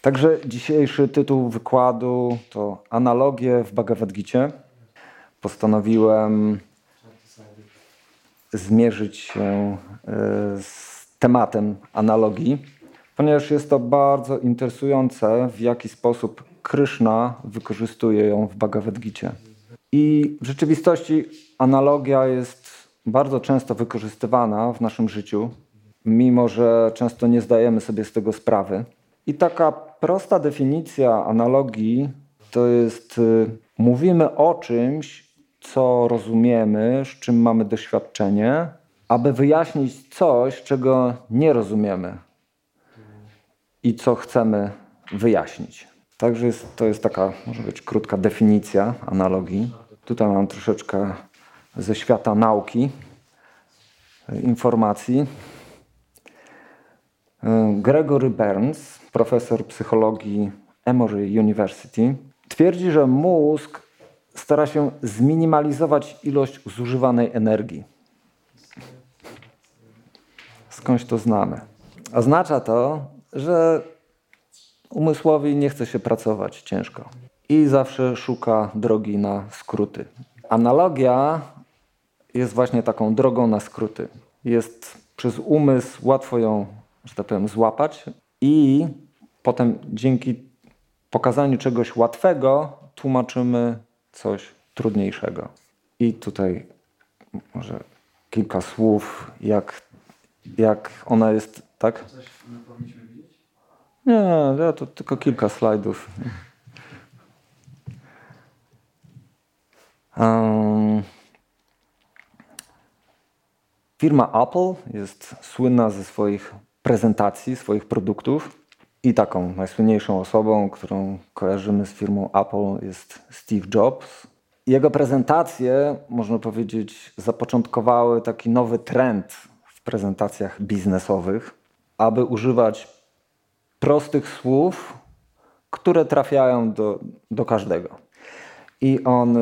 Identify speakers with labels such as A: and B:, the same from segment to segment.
A: Także dzisiejszy tytuł wykładu to Analogie w Bhagavad Gicie. Postanowiłem zmierzyć się z tematem analogii, ponieważ jest to bardzo interesujące, w jaki sposób Kryszna wykorzystuje ją w Bhagavad Gicie. I w rzeczywistości analogia jest bardzo często wykorzystywana w naszym życiu, mimo że często nie zdajemy sobie z tego sprawy. I taka prosta definicja analogii to jest mówimy o czymś, co rozumiemy, z czym mamy doświadczenie, aby wyjaśnić coś, czego nie rozumiemy i co chcemy wyjaśnić. Także to jest taka, może być krótka definicja analogii. Tutaj mam troszeczkę ze świata nauki, informacji. Gregory Burns, profesor psychologii Emory University, twierdzi, że mózg stara się zminimalizować ilość zużywanej energii. Skądś to znamy. Oznacza to, że umysłowi nie chce się pracować ciężko i zawsze szuka drogi na skróty. Analogia jest właśnie taką drogą na skróty. Jest przez umysł łatwo ją, że tak powiem, złapać i potem dzięki pokazaniu czegoś łatwego tłumaczymy coś trudniejszego. I tutaj może kilka słów, jak ona jest, tak?
B: Coś powinniśmy widzieć?
A: Nie, to tylko kilka slajdów. Firma Apple jest słynna ze swoich prezentacji, swoich produktów i taką najsłynniejszą osobą, którą kojarzymy z firmą Apple, jest Steve Jobs. Jego prezentacje, można powiedzieć, zapoczątkowały taki nowy trend w prezentacjach biznesowych, aby używać prostych słów, które trafiają do każdego. I on,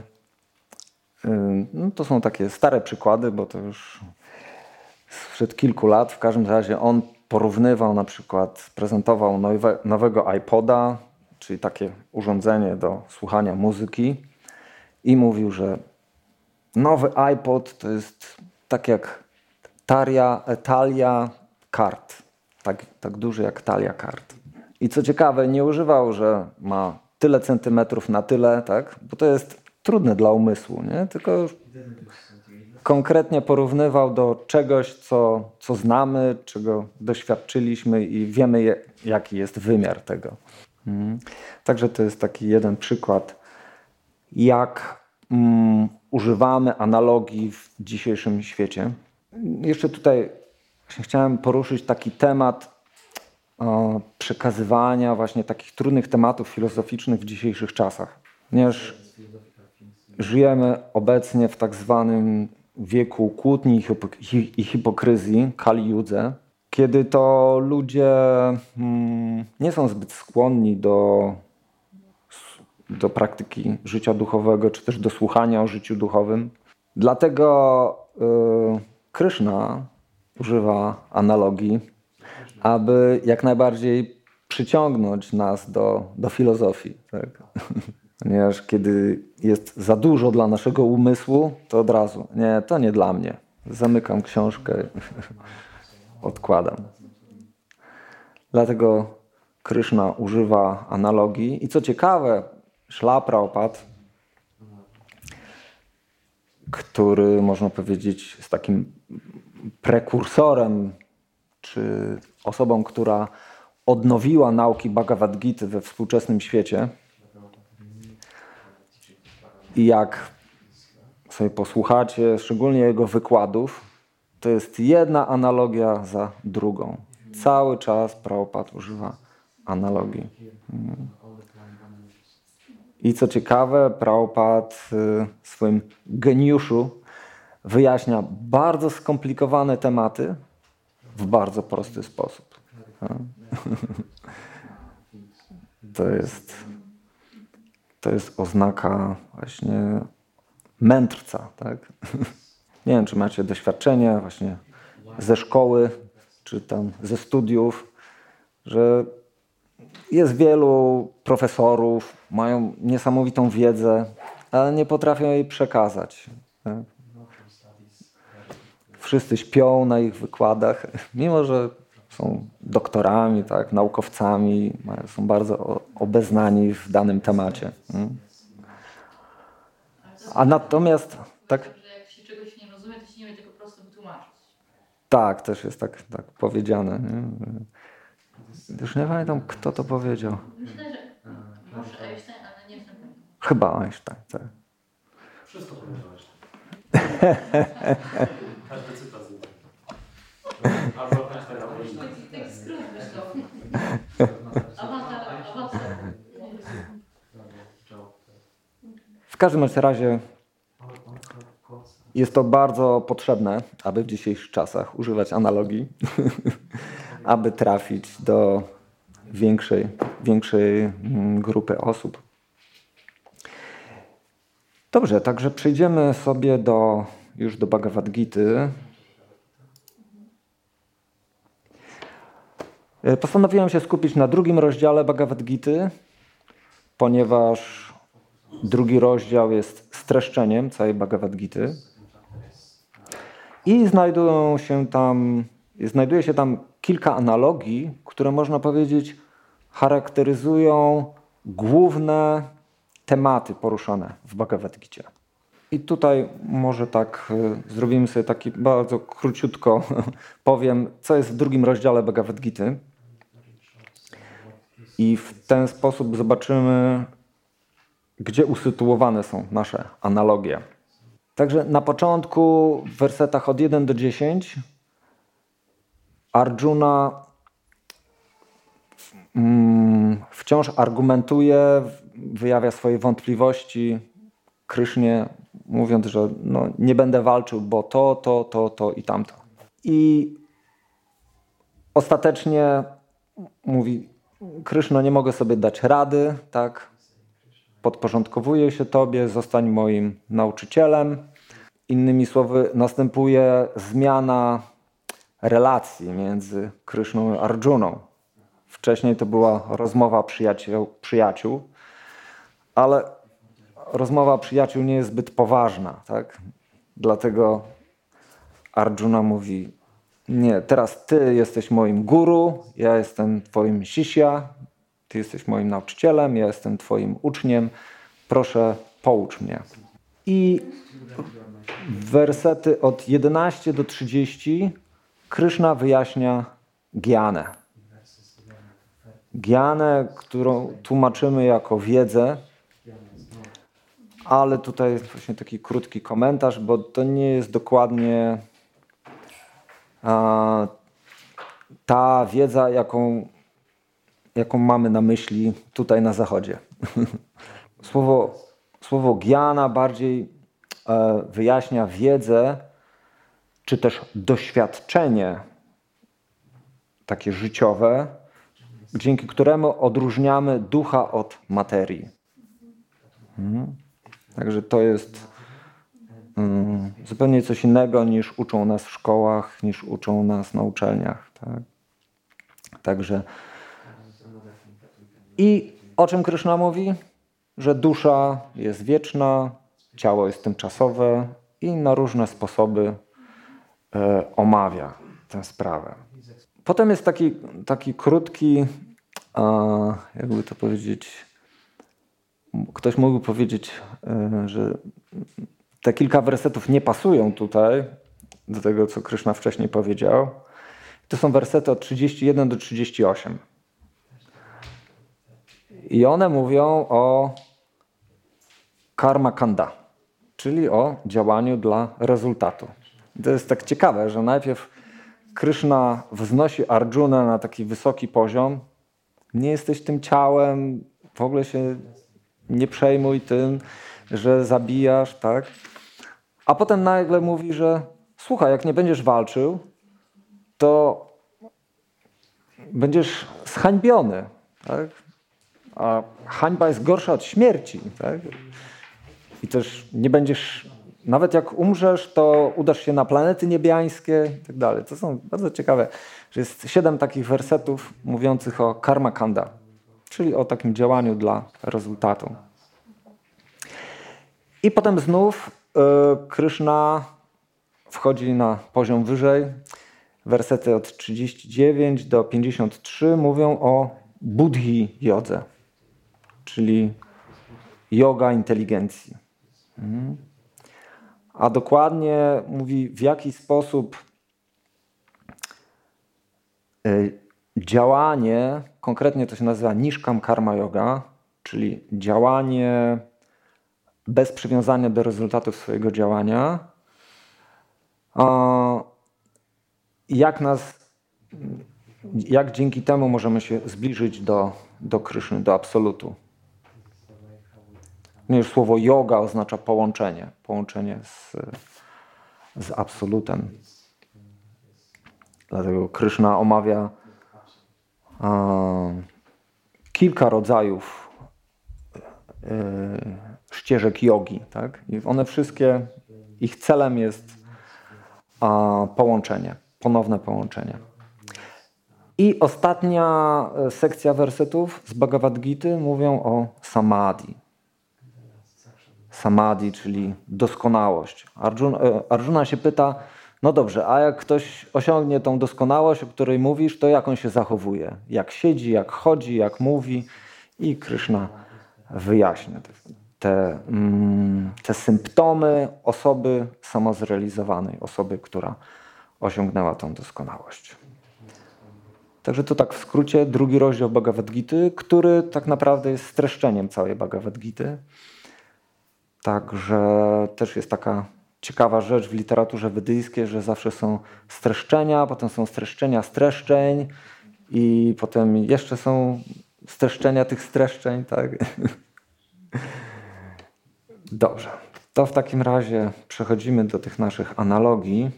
A: to są takie stare przykłady, bo to już sprzed kilku lat. W każdym razie on porównywał na przykład, prezentował nowego iPoda, czyli takie urządzenie do słuchania muzyki i mówił, że nowy iPod to jest tak jak talia kart. Tak duży jak talia kart. I co ciekawe, nie używał, że ma tyle centymetrów na tyle, tak? Bo to jest trudne dla umysłu, nie? Tylko konkretnie porównywał do czegoś, co znamy, czego doświadczyliśmy i wiemy, jaki jest wymiar tego. Także to jest taki jeden przykład, jak używamy analogii w dzisiejszym świecie. Jeszcze tutaj chciałem poruszyć taki temat przekazywania właśnie takich trudnych tematów filozoficznych w dzisiejszych czasach. Ponieważ żyjemy obecnie w tak zwanym wieku kłótni i hipokryzji, Kali Judze, kiedy to ludzie nie są zbyt skłonni do praktyki życia duchowego, czy też do słuchania o życiu duchowym. Dlatego Kryszna używa analogii, aby jak najbardziej przyciągnąć nas do filozofii. Tak? Ponieważ kiedy jest za dużo dla naszego umysłu, to od razu, nie, to nie dla mnie. Zamykam książkę, odkładam. Dlatego Kryszna używa analogii. I co ciekawe, Śrīla Prabhupāda, który można powiedzieć jest takim prekursorem, czy osobą, która odnowiła nauki Bhagavad Gity we współczesnym świecie. I jak sobie posłuchacie, szczególnie jego wykładów, to jest jedna analogia za drugą. Cały czas Prabhupada używa analogii. I co ciekawe, Prabhupada w swoim geniuszu wyjaśnia bardzo skomplikowane tematy w bardzo prosty sposób. To jest oznaka właśnie mędrca, tak? Nie wiem, czy macie doświadczenie właśnie ze szkoły, czy tam ze studiów, że Jest wielu profesorów, mają niesamowitą wiedzę, ale nie potrafią jej przekazać. Tak? Wszyscy śpią na ich wykładach, mimo że są doktorami, tak, naukowcami, są bardzo obeznani w danym temacie. A natomiast... Tak?
B: Że jak się czegoś nie rozumie, to się nie wie tego prosto wytłumaczyć.
A: Tak, też jest tak powiedziane. Nie? Już nie pamiętam, kto to powiedział.
B: Myślę, że może Einstein, ale nie wiem.
A: Chyba Einstein, tak.
C: Wszystko powiedziałeś. Każdy cytat z nim. Albo Einstein, albo
B: Taki skrót myślowy. Awatar.
A: W każdym razie jest to bardzo potrzebne, aby w dzisiejszych czasach używać analogii, aby trafić do większej grupy osób. Dobrze, także przejdziemy sobie już do Bhagavad Gity. Postanowiłem się skupić na drugim rozdziale Bhagavad Gity, ponieważ drugi rozdział jest streszczeniem całej Bhagavad Gity i znajduje się tam kilka analogii, które można powiedzieć charakteryzują główne tematy poruszane w Bhagavad Gicie. I tutaj może tak zrobimy sobie taki bardzo króciutko powiem, co jest w drugim rozdziale Bhagavad Gity. I w ten sposób zobaczymy, gdzie usytuowane są nasze analogie. Także na początku w wersetach od 1 do 10 Arjuna wciąż argumentuje, wyjawia swoje wątpliwości Krysznie, mówiąc, że nie będę walczył, bo to i tamto. I ostatecznie mówi: Kryszno, nie mogę sobie dać rady, tak? Podporządkowuję się Tobie, zostań moim nauczycielem. Innymi słowy, następuje zmiana relacji między Kryszną i Arjuną. Wcześniej to była rozmowa przyjaciół, ale rozmowa przyjaciół nie jest zbyt poważna, tak? Dlatego Arjuna mówi: nie, teraz Ty jesteś moim guru, ja jestem Twoim shishya, Ty jesteś moim nauczycielem, ja jestem Twoim uczniem, proszę poucz mnie. I wersety od 11 do 30 Kryszna wyjaśnia gjanę. Gjanę, którą tłumaczymy jako wiedzę, ale tutaj jest właśnie taki krótki komentarz, bo to nie jest dokładnie ta wiedza, jaką mamy na myśli tutaj na Zachodzie. Słowo gjana bardziej wyjaśnia wiedzę, czy też doświadczenie takie życiowe, dzięki któremu odróżniamy ducha od materii. Także to jest zupełnie coś innego niż uczą nas w szkołach, niż uczą nas na uczelniach. Tak? Także i o czym Kryszna mówi? Że dusza jest wieczna, ciało jest tymczasowe i na różne sposoby omawia tę sprawę. Potem jest taki krótki, jakby to powiedzieć, ktoś mógłby powiedzieć, że te kilka wersetów nie pasują tutaj do tego, co Kryszna wcześniej powiedział. To są wersety od 31 do 38. I one mówią o karma kanda, czyli o działaniu dla rezultatu. I to jest tak ciekawe, że najpierw Kryszna wznosi Arjunę na taki wysoki poziom. Nie jesteś tym ciałem, w ogóle się nie przejmuj tym, że zabijasz, tak? A potem nagle mówi, że słuchaj, jak nie będziesz walczył, to będziesz zhańbiony, tak? A hańba jest gorsza od śmierci, tak? I też nie będziesz, nawet jak umrzesz, to udasz się na planety niebiańskie i tak dalej. To są bardzo ciekawe, że jest 7 takich wersetów mówiących o karma kanda. czyli o takim działaniu dla rezultatu. I potem znów Kryszna wchodzi na poziom wyżej. Wersety od 39 do 53 mówią o buddhi jodze, czyli yoga inteligencji. A dokładnie mówi, w jaki sposób działanie, konkretnie to się nazywa Nishkam Karma Yoga, czyli działanie bez przywiązania do rezultatów swojego działania, jak dzięki temu możemy się zbliżyć do Kryszny, do absolutu. Już słowo yoga oznacza połączenie z absolutem. Dlatego Kryszna omawia kilka rodzajów ścieżek jogi, tak? I one wszystkie, ich celem jest połączenie, ponowne połączenie. I ostatnia sekcja wersetów z Bhagavad Gity mówią o samadhi. Samadhi, czyli doskonałość. Arjuna się pyta, no dobrze, a jak ktoś osiągnie tą doskonałość, o której mówisz, to jak on się zachowuje? Jak siedzi, jak chodzi, jak mówi? I Kryszna wyjaśnia te symptomy osoby samozrealizowanej, osoby, która osiągnęła tą doskonałość. Także to tak w skrócie drugi rozdział Bhagavad Gity, który tak naprawdę jest streszczeniem całej Bhagavad Gity. Także też jest taka ciekawa rzecz w literaturze wedyjskiej, że zawsze są streszczenia, potem są streszczenia streszczeń i potem jeszcze są streszczenia tych streszczeń, tak? Dobrze, to w takim razie przechodzimy do tych naszych analogii.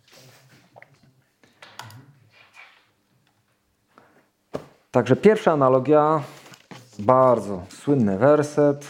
A: Także pierwsza analogia, bardzo słynny werset.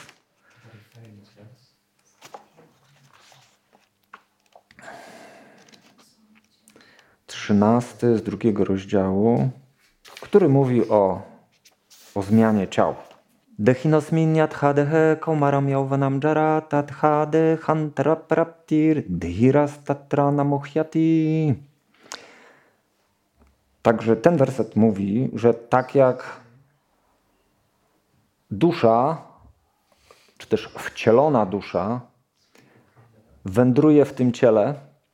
A: XIII z drugiego rozdziału, który mówi o zmianie ciał. Dehinosminyathadehe kaumaram yauvanam jara tathade hantara praptir dhiras tatra namuhyati. Także ten werset mówi, że tak jak dusza, czy też wcielona dusza wędruje w tym ciele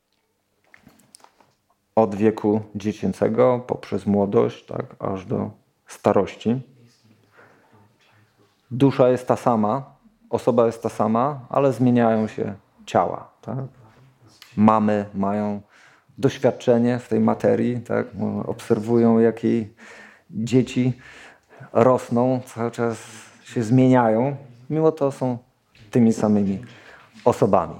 A: od wieku dziecięcego poprzez młodość, tak, aż do starości. Dusza jest ta sama, osoba jest ta sama, ale zmieniają się ciała. Tak? Mamy mają doświadczenie w tej materii, tak? Obserwują, jak jej dzieci rosną, cały czas się zmieniają, mimo to są tymi samymi osobami.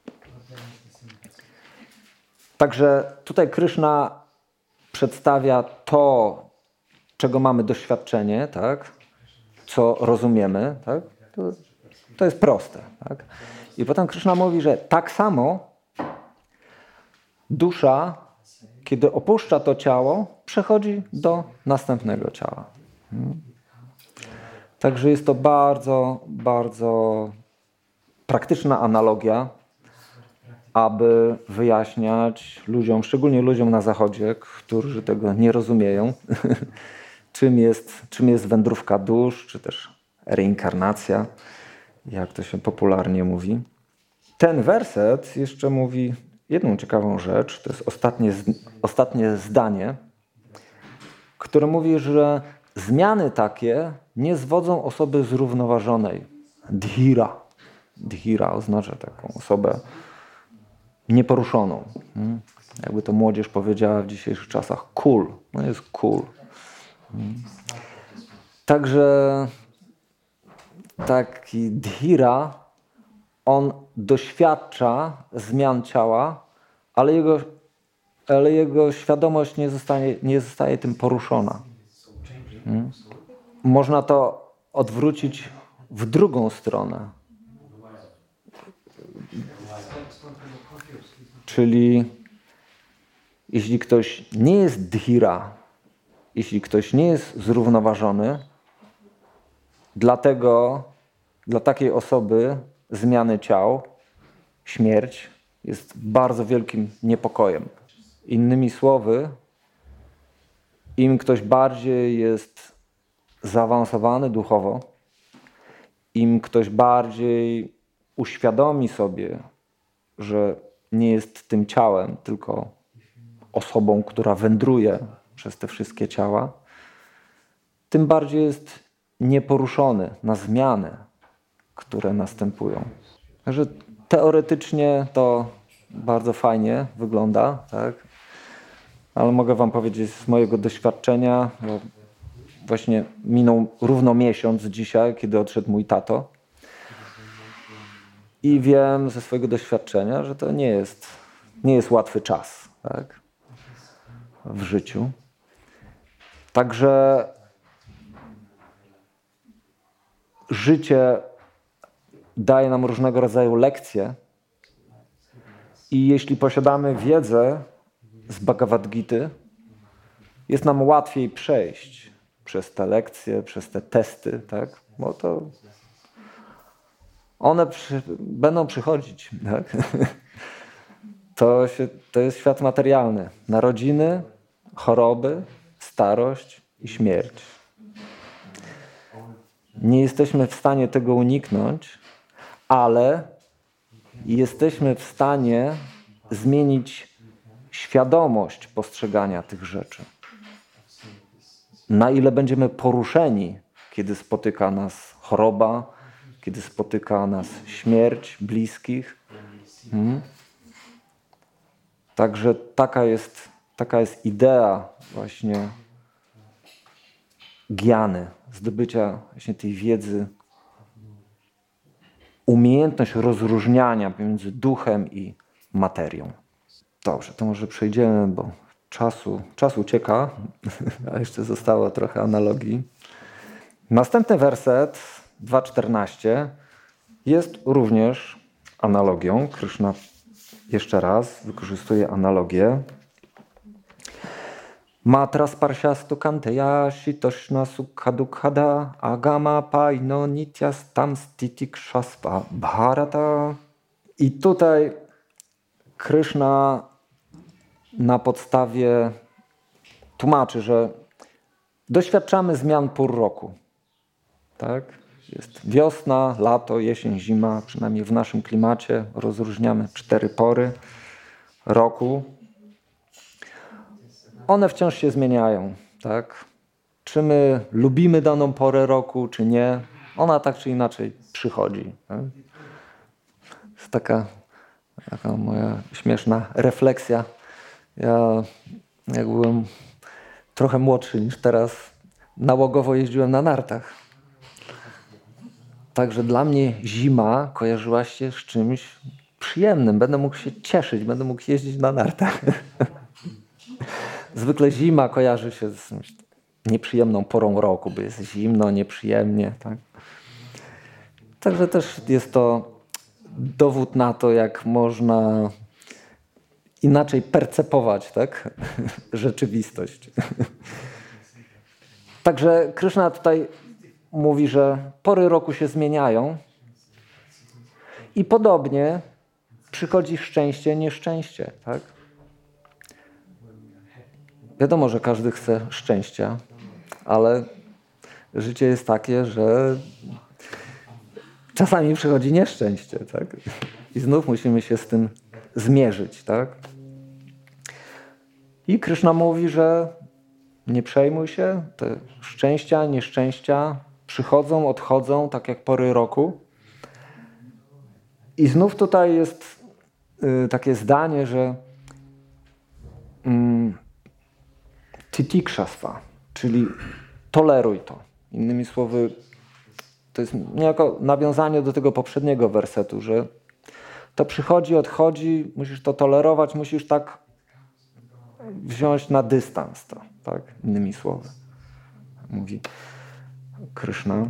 A: Także tutaj Kryszna przedstawia to, czego mamy doświadczenie, tak? Co rozumiemy. Tak? To jest proste. Tak? I potem Kryszna mówi, że tak samo dusza, kiedy opuszcza to ciało, przechodzi do następnego ciała. Także jest to bardzo, bardzo praktyczna analogia, aby wyjaśniać ludziom, szczególnie ludziom na Zachodzie, którzy tego nie rozumieją, czym jest wędrówka dusz, czy też reinkarnacja, jak to się popularnie mówi. Ten werset jeszcze mówi jedną ciekawą rzecz, to jest ostatnie zdanie, które mówi, że zmiany takie nie zwodzą osoby zrównoważonej. Dhira. Dhira oznacza taką osobę nieporuszoną. Jakby to młodzież powiedziała w dzisiejszych czasach, cool. No jest cool. Także taki dhira, on doświadcza zmian ciała, ale jego świadomość nie zostaje tym poruszona. Można to odwrócić w drugą stronę. Czyli jeśli ktoś nie jest dhira, jeśli ktoś nie jest zrównoważony, Dlatego dla takiej osoby zmiany ciał, śmierć jest bardzo wielkim niepokojem. Innymi słowy, im ktoś bardziej jest zaawansowany duchowo, im ktoś bardziej uświadomi sobie, że nie jest tym ciałem, tylko osobą, która wędruje przez te wszystkie ciała, tym bardziej jest nieporuszony na zmiany, które następują. Także teoretycznie to bardzo fajnie wygląda, tak? Ale mogę wam powiedzieć z mojego doświadczenia, bo właśnie minął równo miesiąc dzisiaj, kiedy odszedł mój tato. I wiem ze swojego doświadczenia, że to nie jest łatwy czas, tak? W życiu. Także życie daje nam różnego rodzaju lekcje i jeśli posiadamy wiedzę z Bhagavad Gity, jest nam łatwiej przejść przez te lekcje, przez te testy, tak? Bo to one będą przychodzić, tak? To jest świat materialny. Narodziny, choroby, starość i śmierć. Nie jesteśmy w stanie tego uniknąć, ale jesteśmy w stanie zmienić świadomość postrzegania tych rzeczy. Na ile będziemy poruszeni, kiedy spotyka nas choroba, kiedy spotyka nas śmierć bliskich. Także taka jest idea właśnie giany, zdobycia właśnie tej wiedzy, umiejętność rozróżniania pomiędzy duchem i materią. Dobrze, to może przejdziemy, bo czas ucieka, a jeszcze zostało trochę analogii. Następny werset, 2.14, jest również analogią. Kryszna jeszcze raz wykorzystuje analogię. Matra sparsiastu kanteya shitoshna sukha dukhada agama paino nityastam stitikshasva bharata. I tutaj Kryszna na podstawie tłumaczy, że doświadczamy zmian pór roku. Tak? Jest wiosna, lato, jesień, zima, przynajmniej w naszym klimacie rozróżniamy 4 pory roku. One wciąż się zmieniają, tak? Czy my lubimy daną porę roku, czy nie, ona tak czy inaczej przychodzi. Tak? Jest taka moja śmieszna refleksja. Ja jak byłem trochę młodszy niż teraz, nałogowo jeździłem na nartach. Także dla mnie zima kojarzyła się z czymś przyjemnym. Będę mógł się cieszyć, będę mógł jeździć na nartach. Zwykle zima kojarzy się z nieprzyjemną porą roku, bo jest zimno, nieprzyjemnie. Tak? Także też jest to dowód na to, jak można inaczej percepować, tak? Rzeczywistość. Także Kryszna tutaj mówi, że pory roku się zmieniają i podobnie przychodzi szczęście, nieszczęście. Tak? Wiadomo, że każdy chce szczęścia, ale życie jest takie, że czasami przychodzi nieszczęście. Tak? I znów musimy się z tym zmierzyć. Tak? I Kryszna mówi, że nie przejmuj się, te szczęścia, nieszczęścia przychodzą, odchodzą, tak jak pory roku. I znów tutaj jest takie zdanie, że titikshasva, czyli toleruj to. Innymi słowy, to jest niejako nawiązanie do tego poprzedniego wersetu, że to przychodzi, odchodzi, musisz to tolerować, musisz tak wziąć na dystans to, tak? Innymi słowy, mówi Kryszna.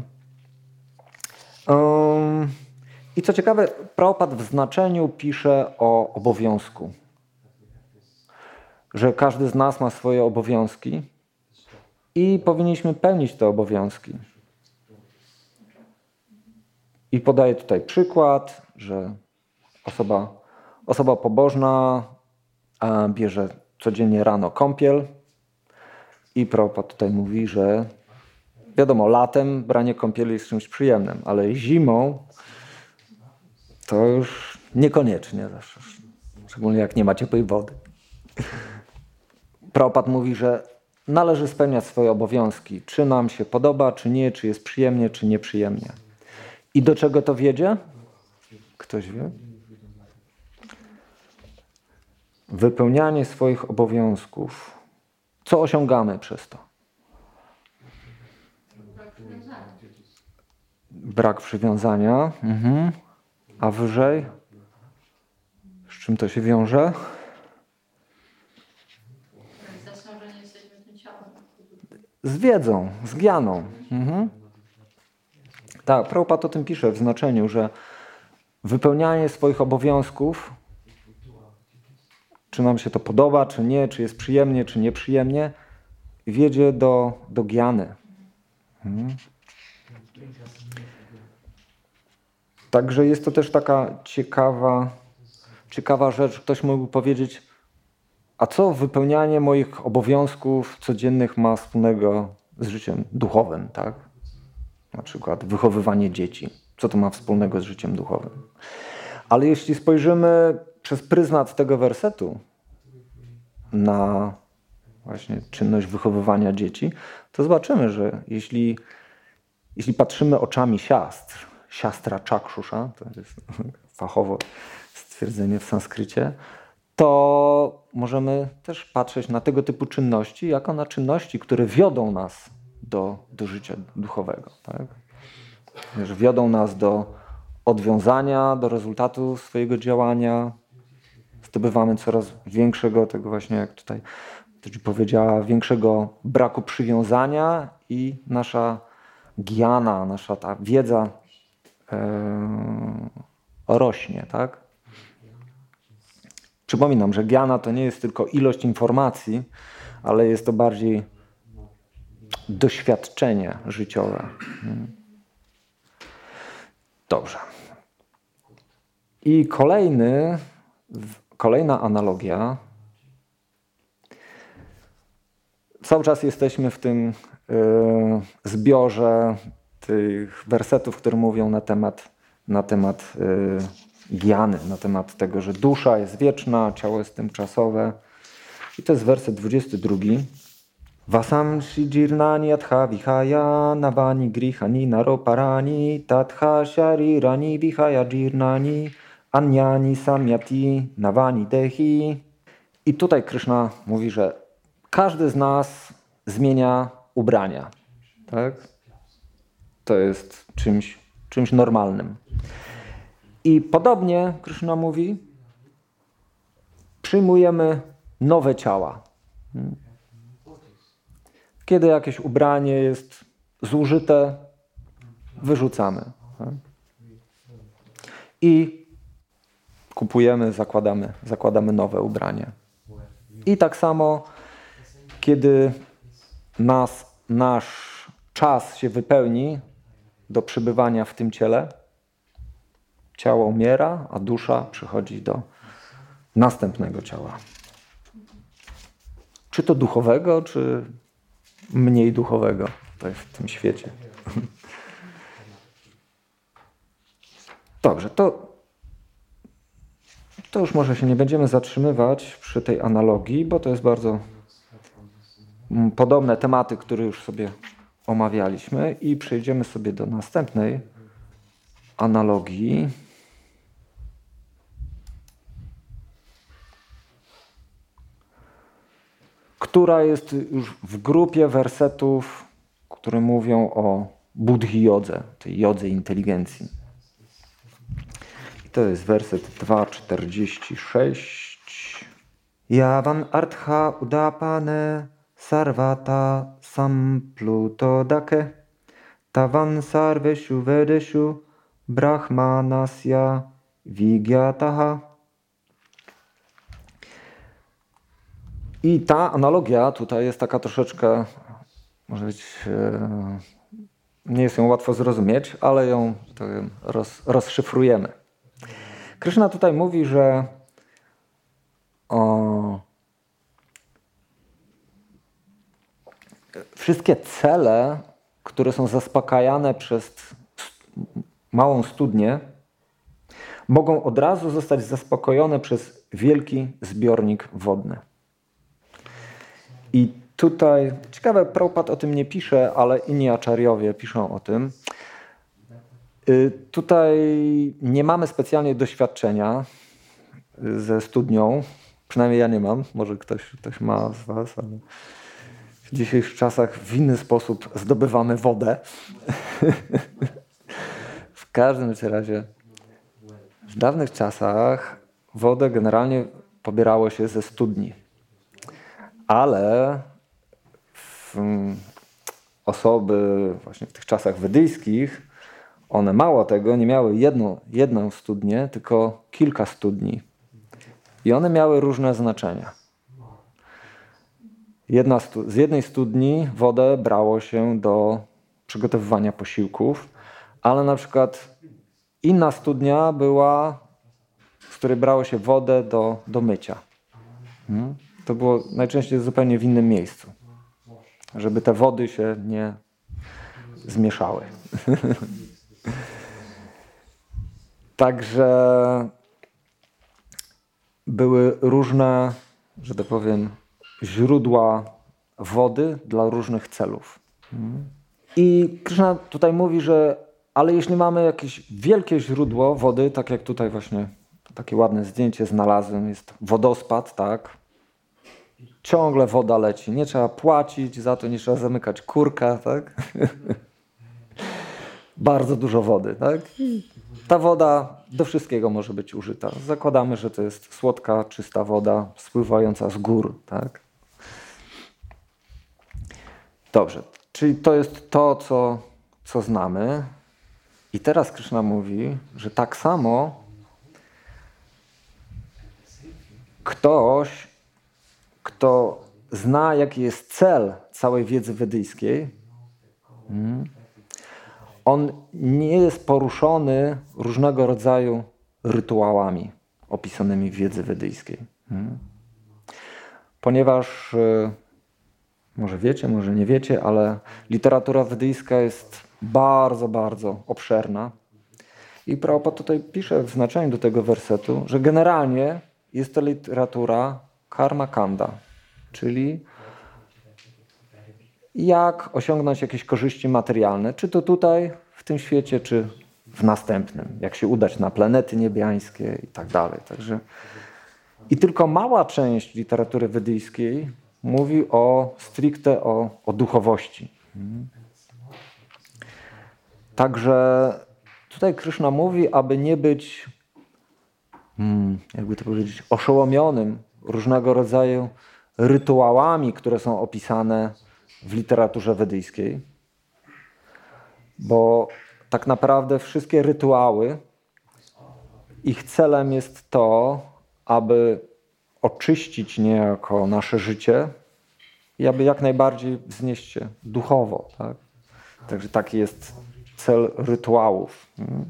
A: I co ciekawe, Prabhupada w znaczeniu pisze o obowiązku. Że każdy z nas ma swoje obowiązki i powinniśmy pełnić te obowiązki. I podaje tutaj przykład, że osoba pobożna bierze codziennie rano kąpiel i Prabhupada tutaj mówi, że wiadomo, latem branie kąpieli jest czymś przyjemnym, ale zimą to już niekoniecznie zawsze, szczególnie jak nie ma ciepłej wody. Prabhupada mówi, że należy spełniać swoje obowiązki, czy nam się podoba, czy nie, czy jest przyjemnie, czy nieprzyjemnie. I do czego to wiedzie? Ktoś wie? Wypełnianie swoich obowiązków. Co osiągamy przez to? Brak przywiązania. A wyżej? Z czym to się wiąże?
B: Realizacją, że nie jesteśmy tym ciałem.
A: Z wiedzą, z gjaną. Tak, Prabhupada o tym pisze w znaczeniu, że wypełnianie swoich obowiązków, czy nam się to podoba, czy nie, czy jest przyjemnie, czy nieprzyjemnie, wiedzie do gjany. Także jest to też taka ciekawa rzecz. Ktoś mógł powiedzieć, a co wypełnianie moich obowiązków codziennych ma wspólnego z życiem duchowym, tak? Na przykład wychowywanie dzieci. Co to ma wspólnego z życiem duchowym? Ale jeśli spojrzymy przez pryzmat tego wersetu na właśnie czynność wychowywania dzieci, to zobaczymy, że jeśli patrzymy oczami siastr, siastra czakshusza, to jest fachowo stwierdzenie w sanskrycie, to możemy też patrzeć na tego typu czynności jako na czynności, które wiodą nas do życia duchowego. Tak? Że wiodą nas do odwiązania, do rezultatu swojego działania. Zdobywamy coraz większego tego właśnie, jak tutaj powiedziała, większego braku przywiązania i nasza giana, nasza ta wiedza rośnie, tak? Przypominam, że giana to nie jest tylko ilość informacji, ale jest to bardziej doświadczenie życiowe. Dobrze. I kolejna analogia. Cały czas jesteśmy w tym zbiorze tych wersetów, które mówią na temat giany, na temat tego, że dusza jest wieczna, ciało jest tymczasowe. I to jest werset 22. Vasamshi jirnani atha vihaya navani grihani naroparani tatha sharirani vihaya jirnani anyani samyati navani dehi. I tutaj Kryszna mówi, że każdy z nas zmienia ubrania. Tak? To jest czymś normalnym. I podobnie Kryszna mówi, przyjmujemy nowe ciała. Kiedy jakieś ubranie jest zużyte, wyrzucamy. Tak? I kupujemy, zakładamy nowe ubranie. I tak samo, kiedy nasz czas się wypełni do przebywania w tym ciele, ciało umiera, a dusza przychodzi do następnego ciała. Czy to duchowego, czy mniej duchowego tutaj w tym świecie. Dobrze, to już może się nie będziemy zatrzymywać przy tej analogii, bo to jest bardzo podobne tematy, które już sobie omawialiśmy i przejdziemy sobie do następnej analogii. Która jest już w grupie wersetów, które mówią o buddhi jodze, tej jodze inteligencji. I to jest werset 2,46. Yavan artha udapane sarvata samplutodake tavan sarveshu vedeshu brahmanasya vigyataha. I ta analogia tutaj jest taka troszeczkę, może być nie jest ją łatwo zrozumieć, ale ją, że tak powiem, rozszyfrujemy. Kryszna tutaj mówi, że wszystkie cele, które są zaspokajane przez małą studnię, mogą od razu zostać zaspokojone przez wielki zbiornik wodny. I tutaj, ciekawe, Prabhupada o tym nie pisze, ale inni acharyowie piszą o tym. Tutaj nie mamy specjalnie doświadczenia ze studnią, przynajmniej ja nie mam, może ktoś ma z was, ale w dzisiejszych czasach w inny sposób zdobywamy wodę. W każdym razie w dawnych czasach wodę generalnie pobierało się ze studni, ale osoby właśnie w tych czasach wedyjskich, one mało tego, nie miały jedną studnię, tylko kilka studni. I one miały różne znaczenia. Z jednej studni wodę brało się do przygotowywania posiłków, ale na przykład inna studnia była, z której brało się wodę do mycia. To było najczęściej zupełnie w innym miejscu, żeby te wody się nie zmieszały. Także były różne, że tak powiem, źródła wody dla różnych celów. I Kryszna tutaj mówi, że ale jeśli mamy jakieś wielkie źródło wody, tak jak tutaj właśnie takie ładne zdjęcie znalazłem, jest wodospad, tak? Ciągle woda leci, nie trzeba płacić za to, nie trzeba zamykać kurka, tak? Bardzo dużo wody, tak? Ta woda do wszystkiego może być użyta. Zakładamy, że to jest słodka, czysta woda spływająca z gór, tak? Dobrze, czyli to jest to, co znamy. I teraz Kryszna mówi, że tak samo ktoś, kto zna, jaki jest cel całej wiedzy wedyjskiej, on nie jest poruszony różnego rodzaju rytuałami opisanymi w wiedzy wedyjskiej. Ponieważ, może wiecie, może nie wiecie, ale literatura wedyjska jest bardzo, bardzo obszerna. I Prabhupada tutaj pisze w znaczeniu do tego wersetu, że generalnie jest to literatura karma kanda, czyli jak osiągnąć jakieś korzyści materialne, czy to tutaj, w tym świecie, czy w następnym, jak się udać na planety niebiańskie i tak dalej. Także i tylko mała część literatury wedyjskiej mówi stricte o duchowości. Także tutaj Kryszna mówi, aby nie być, jakby to powiedzieć, oszołomionym różnego rodzaju rytuałami, które są opisane w literaturze wedyjskiej. Bo tak naprawdę wszystkie rytuały, ich celem jest to, aby oczyścić niejako nasze życie i aby jak najbardziej wznieść się duchowo. Tak? Także taki jest cel rytuałów.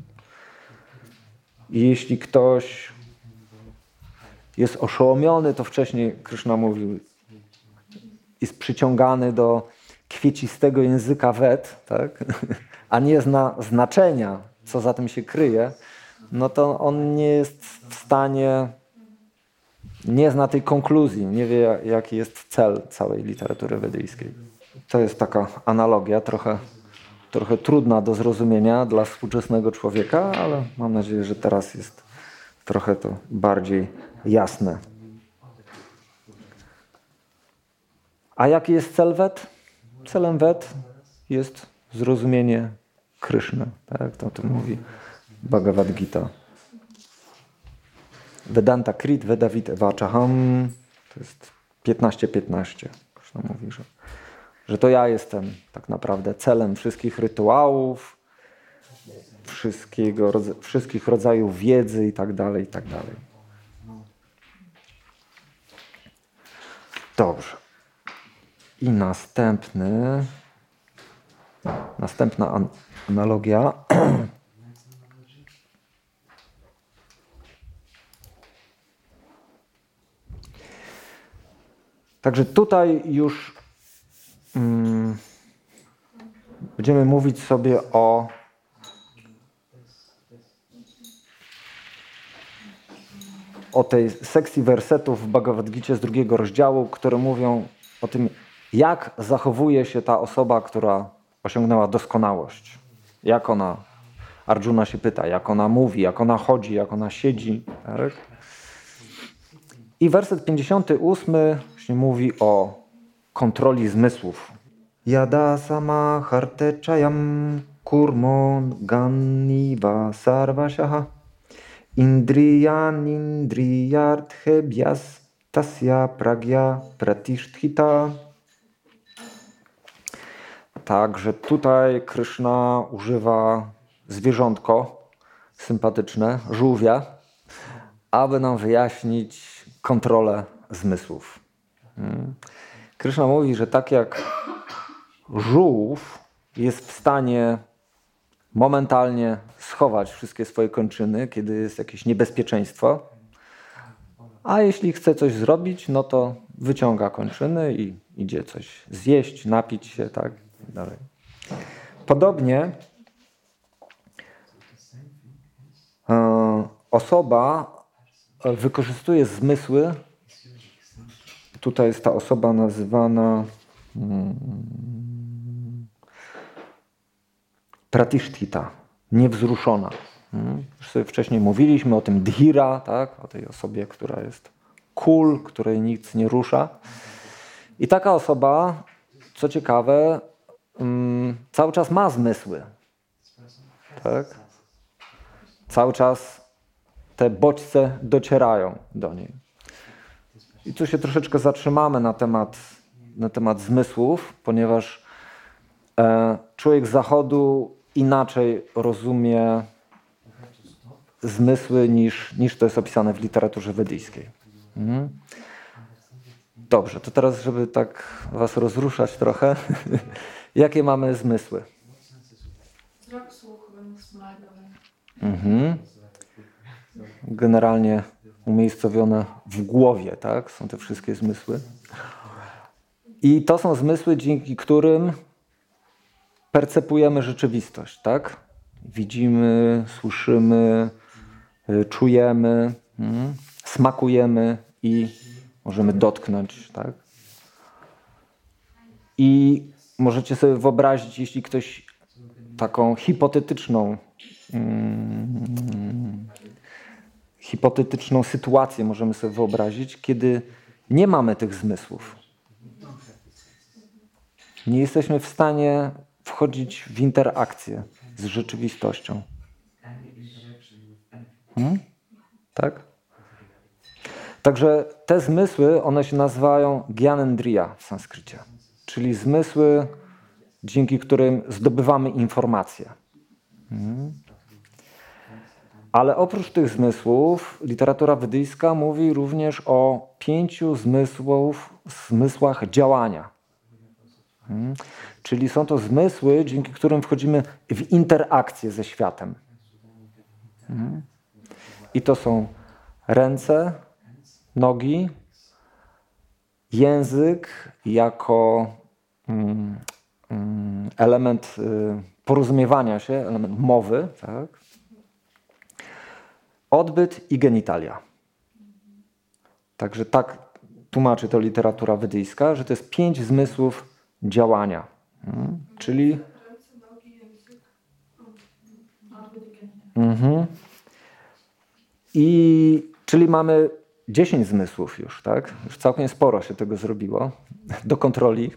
A: I jeśli ktoś jest oszołomiony, to wcześniej Kryszna mówił, jest przyciągany do kwiecistego języka Ved, tak? A nie zna znaczenia, co za tym się kryje, no to on nie jest w stanie, nie zna tej konkluzji, nie wie, jaki jest cel całej literatury wedyjskiej. To jest taka analogia, trochę trudna do zrozumienia dla współczesnego człowieka, ale mam nadzieję, że teraz jest trochę to bardziej jasne. A jaki jest cel Ved? Celem Ved jest zrozumienie Kryszny. Tak? To o tym mówi Bhagavad Gita. Vedanta Krit Vedavit Vachaham. To jest 15:15. Kryszna mówi, że to ja jestem tak naprawdę celem wszystkich rytuałów, wszystkich rodzajów wiedzy i tak dalej, i tak dalej. Dobrze. I następny Następna analogia. Także tutaj już będziemy mówić sobie o tej sekcji wersetów w Bhagavad Gicie z 2 rozdziału, które mówią o tym, jak zachowuje się ta osoba, która osiągnęła doskonałość. Jak ona, Arjuna się pyta, jak ona mówi, jak ona chodzi, jak ona siedzi. Tak? I werset 58 właśnie mówi o kontroli zmysłów. Yada sama hartechayam kurmon ganiva sarvashaha indriyan indriyarthebhyas tasya pragya pratisthita. Także tutaj Kryszna używa zwierzątko sympatyczne, żółwia, aby nam wyjaśnić kontrolę zmysłów. Kryszna mówi, że tak jak żółw jest w stanie momentalnie schować wszystkie swoje kończyny, kiedy jest jakieś niebezpieczeństwo, a jeśli chce coś zrobić, no to wyciąga kończyny i idzie coś zjeść, napić się, tak dalej. Podobnie osoba wykorzystuje zmysły. Tutaj jest ta osoba nazywana pratishtita, niewzruszona. Już sobie wcześniej mówiliśmy o tym dhira, tak? O tej osobie, która jest cool, której nic nie rusza. I taka osoba, co ciekawe, cały czas ma zmysły. Tak? Cały czas te bodźce docierają do niej. I tu się troszeczkę zatrzymamy na temat zmysłów, ponieważ człowiek z zachodu inaczej rozumie zmysły niż to jest opisane w literaturze wedyjskiej. Dobrze, to teraz, żeby tak was rozruszać trochę, jakie mamy zmysły?
B: Wzrok, słuch, wymysł, smak.
A: Generalnie umiejscowione w głowie, tak? Są te wszystkie zmysły. I to są zmysły, dzięki którym percepujemy rzeczywistość, tak? Widzimy, słyszymy, czujemy, smakujemy i możemy dotknąć, tak? I możecie sobie wyobrazić, jeśli ktoś taką hipotetyczną sytuację możemy sobie wyobrazić, kiedy nie mamy tych zmysłów. Nie jesteśmy w stanie wchodzić w interakcję z rzeczywistością. Tak? Także te zmysły, one się nazywają gyanendriya w sanskrycie, czyli zmysły, dzięki którym zdobywamy informacje. Ale oprócz tych zmysłów literatura wedyjska mówi również o 5 zmysłach działania. Czyli są to zmysły, dzięki którym wchodzimy w interakcję ze światem. I to są ręce, nogi, język jako element porozumiewania się, element mowy, tak? Odbyt i genitalia. Także tak tłumaczy to literatura wedyjska, że to jest 5 zmysłów działania. Czyli czyli mamy 10 zmysłów już, tak? Już całkiem sporo się tego zrobiło do kontroli.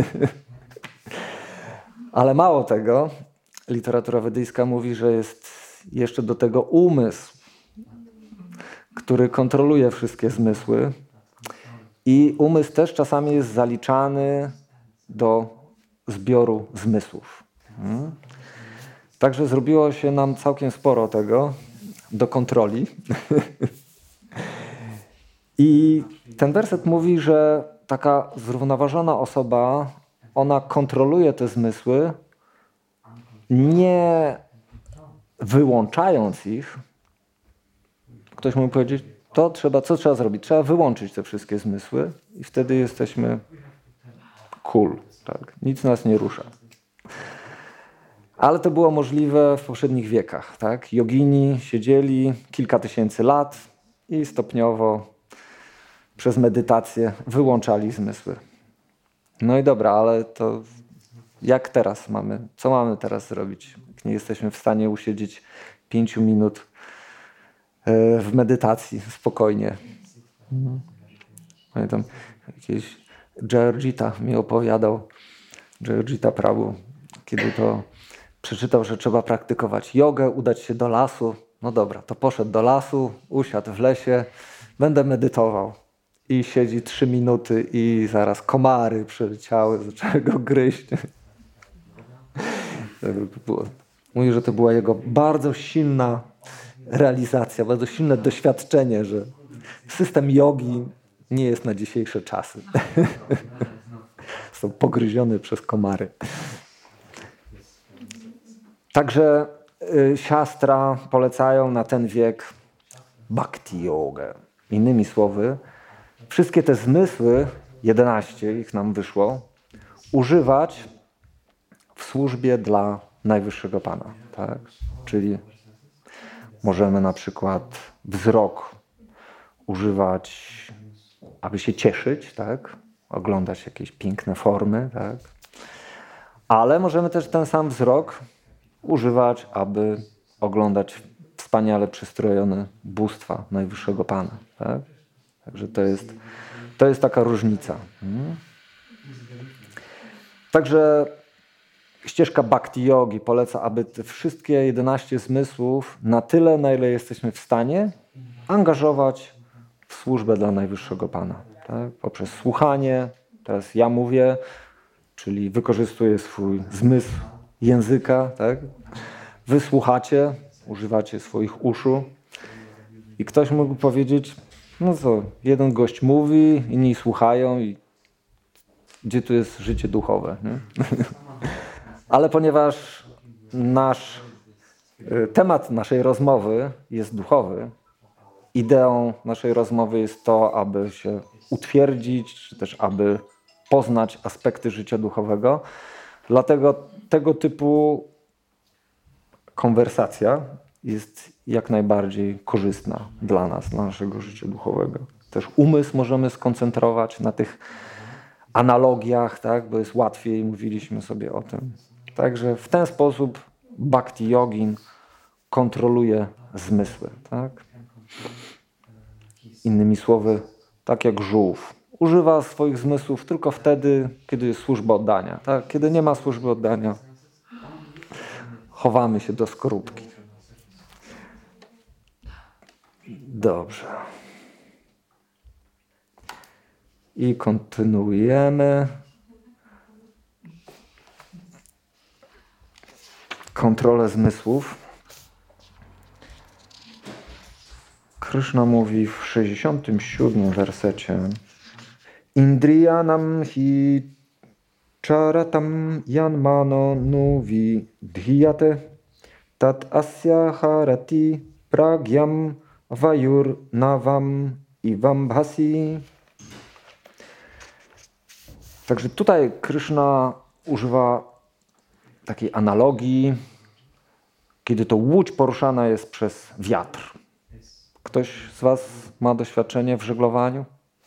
A: Ale mało tego, literatura wedyjska mówi, że jest jeszcze do tego umysł, który kontroluje wszystkie zmysły. I umysł też czasami jest zaliczany do zbioru zmysłów. Także zrobiło się nam całkiem sporo tego do kontroli. I ten werset mówi, że taka zrównoważona osoba, ona kontroluje te zmysły nie wyłączając ich, ktoś mógł powiedzieć, co trzeba zrobić? Trzeba wyłączyć te wszystkie zmysły i wtedy jesteśmy cool. Tak? Nic nas nie rusza. Ale to było możliwe w poprzednich wiekach. Tak? Jogini siedzieli kilka tysięcy lat i stopniowo przez medytację wyłączali zmysły. No i dobra, ale to jak teraz co mamy teraz zrobić? Jak nie jesteśmy w stanie usiedzieć 5 minut w medytacji spokojnie. Pamiętam, jakiś Jayurjita mi opowiadał, Jayurjita Prabhu, kiedy to przeczytał, że trzeba praktykować jogę, udać się do lasu. No dobra, to poszedł do lasu, usiadł w lesie, będę medytował. I siedzi 3 minuty i zaraz komary przyleciały, zaczęły go gryźć. Mówi, że to była jego bardzo silna realizacja, bardzo silne doświadczenie, że system jogi nie jest na dzisiejsze czasy. Są pogryzione przez komary. Także siastra polecają na ten wiek bhakti jogę. Innymi słowy, wszystkie te zmysły, 11 ich nam wyszło, używać w służbie dla Najwyższego Pana. Tak? Czyli możemy na przykład wzrok używać, aby się cieszyć, tak? Oglądać jakieś piękne formy, tak? Ale możemy też ten sam wzrok używać, aby oglądać wspaniale przystrojone bóstwa Najwyższego Pana. Tak? Także to jest taka różnica. Także ścieżka bhakti jogi poleca, aby te wszystkie 11 zmysłów na tyle, na ile jesteśmy w stanie, angażować w służbę dla Najwyższego Pana. Tak? Poprzez słuchanie, teraz ja mówię, czyli wykorzystuję swój zmysł języka. Tak? Wy słuchacie, używacie swoich uszu i ktoś mógł powiedzieć, no co, jeden gość mówi, inni słuchają i gdzie tu jest życie duchowe? Nie? Ale ponieważ temat naszej rozmowy jest duchowy, ideą naszej rozmowy jest to, aby się utwierdzić, czy też aby poznać aspekty życia duchowego. Dlatego tego typu konwersacja jest jak najbardziej korzystna dla nas, dla naszego życia duchowego. Też umysł możemy skoncentrować na tych analogiach, tak, bo jest łatwiej, mówiliśmy sobie o tym. Także w ten sposób bhakti jogin kontroluje zmysły. Tak? Innymi słowy, tak jak żółw. Używa swoich zmysłów tylko wtedy, kiedy jest służba oddania. Tak? Kiedy nie ma służby oddania, chowamy się do skorupki. Dobrze. I kontynuujemy. Kontrolę zmysłów. Kryszna mówi w 67 wersecie: Indriyanam hi charatam yanmano nuvi dhyate tat asya harati pragyam vayur navam ivambhasi. Także tutaj Kryszna używa takiej analogii, kiedy to łódź poruszana jest przez wiatr. Ktoś z was ma doświadczenie w żeglowaniu?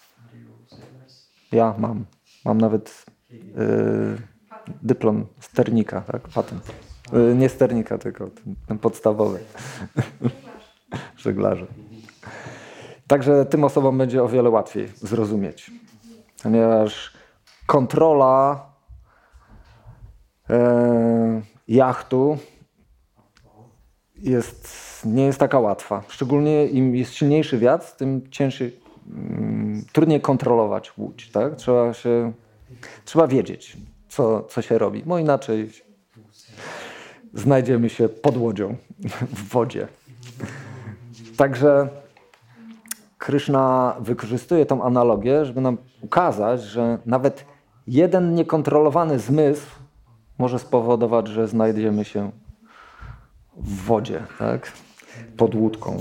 A: Ja mam. Mam nawet dyplom sternika, tak? Patent. Nie sternika, tylko ten podstawowy. Żeglarza. Także tym osobom będzie o wiele łatwiej zrozumieć. Ponieważ kontrola jachtu nie jest taka łatwa. Szczególnie im jest silniejszy wiatr, tym ciężej, trudniej kontrolować łódź. Tak? Trzeba wiedzieć, co się robi. Bo inaczej znajdziemy się pod łodzią w wodzie. Także Kryszna wykorzystuje tą analogię, żeby nam ukazać, że nawet jeden niekontrolowany zmysł może spowodować, że znajdziemy się w wodzie, tak? Pod łódką.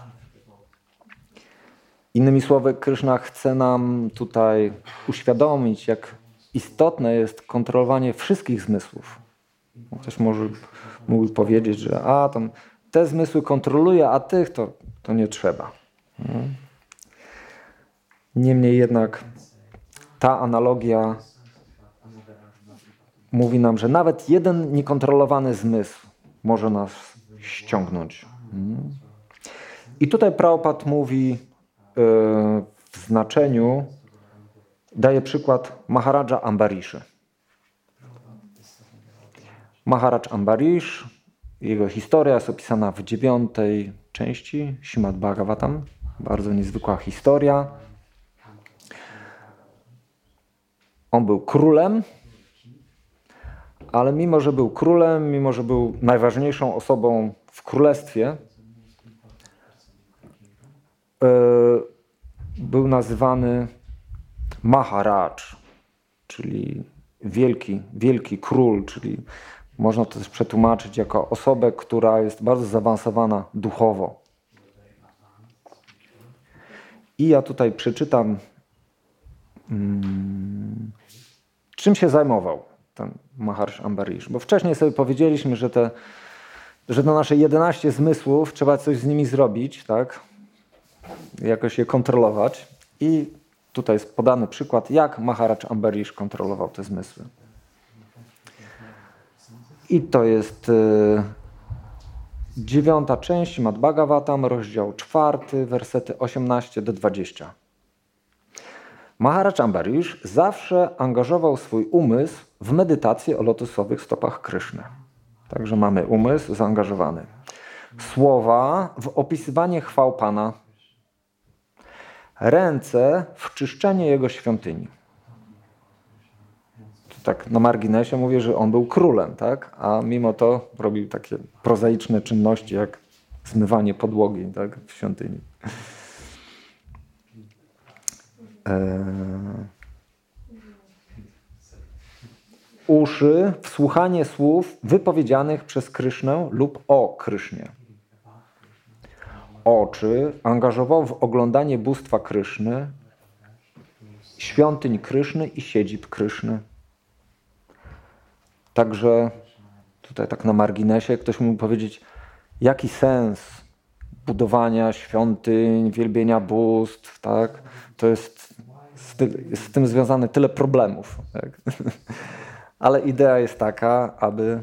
A: Innymi słowy, Kryszna chce nam tutaj uświadomić, jak istotne jest kontrolowanie wszystkich zmysłów. Ktoś może mógł powiedzieć, że tam te zmysły kontroluje, a tych to nie trzeba. Niemniej jednak ta analogia mówi nam, że nawet jeden niekontrolowany zmysł może nas ściągnąć. I tutaj Prabhupada mówi w znaczeniu, daje przykład Maharaja Ambariszy. Maharaj Ambarish, jego historia jest opisana w 9. części Śrimad Bhagavatam. Bardzo niezwykła historia. On był królem, ale mimo, że był królem, mimo, że był najważniejszą osobą w królestwie, był nazywany Maharaj, czyli wielki król, czyli można to też przetłumaczyć jako osobę, która jest bardzo zaawansowana duchowo. I ja tutaj przeczytam, czym się zajmował ten Maharaj Ambarish. Bo wcześniej sobie powiedzieliśmy, że na nasze 11 zmysłów trzeba coś z nimi zrobić, tak? Jakoś je kontrolować. I tutaj jest podany przykład, jak Maharaj Ambarish kontrolował te zmysły. I to jest 9. część Śrimad Bhagavatam, rozdział 4, wersety 18 do 20. Maharaj Ambarish zawsze angażował swój umysł w medytację o lotosowych stopach Kryszny. Także mamy umysł zaangażowany. Słowa w opisywanie chwał Pana. Ręce w czyszczenie Jego świątyni. To tak na marginesie mówię, że on był królem, tak? A mimo to robił takie prozaiczne czynności, jak zmywanie podłogi, tak? W świątyni. Uszy w słuchanie słów wypowiedzianych przez Krysznę lub o Krysznie. Oczy angażował w oglądanie bóstwa Kryszny, świątyń Kryszny i siedzib Kryszny. Także tutaj tak na marginesie ktoś mógł powiedzieć, jaki sens budowania świątyń, wielbienia bóstw, tak? To jest z tym związane tyle problemów. Tak? Ale idea jest taka, aby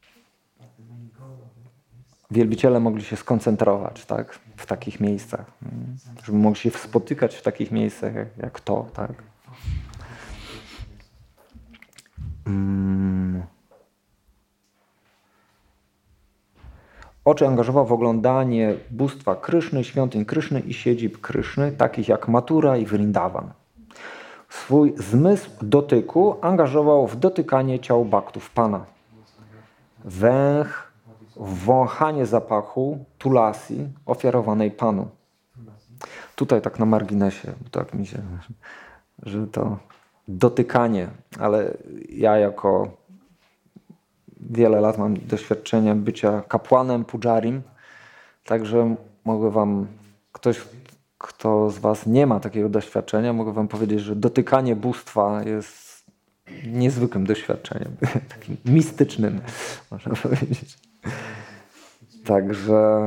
A: wielbiciele mogli się skoncentrować, tak? W takich miejscach. Żeby mogli się spotykać w takich miejscach jak to. Tak? Oczy angażował w oglądanie bóstwa Kryszny, świątyń Kryszny i siedzib Kryszny, takich jak Mathura i Vrindavan. Swój zmysł dotyku angażował w dotykanie ciał baktów Pana. Węch w wąchanie zapachu tulasi ofiarowanej Panu. Tutaj tak na marginesie, tak mi się, że to dotykanie, ale ja jako wiele lat mam doświadczenia bycia kapłanem, pujarim, także mogę wam, ktoś, kto z was nie ma takiego doświadczenia, mogę wam powiedzieć, że dotykanie bóstwa jest niezwykłym doświadczeniem, takim mistycznym, można powiedzieć. Także